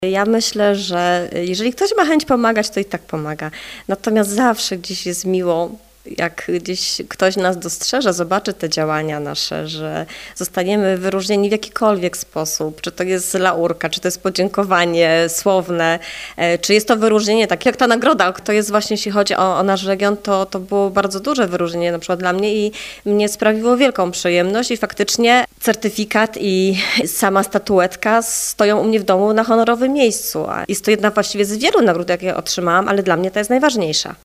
Ja myślę, że jeżeli ktoś ma chęć pomagać, to i tak pomaga. Natomiast zawsze gdzieś jest miło, jak gdzieś ktoś nas dostrzeże, zobaczy te działania nasze, że zostaniemy wyróżnieni w jakikolwiek sposób, czy to jest laurka, czy to jest podziękowanie słowne, czy jest to wyróżnienie, tak jak ta nagroda, to jest właśnie, jeśli chodzi o nasz region, to było bardzo duże wyróżnienie na przykład dla mnie i mnie sprawiło wielką przyjemność i faktycznie certyfikat i sama statuetka stoją u mnie w domu na honorowym miejscu. A jest to jedna właściwie z wielu nagród, jakie otrzymałam, ale dla mnie to jest najważniejsza.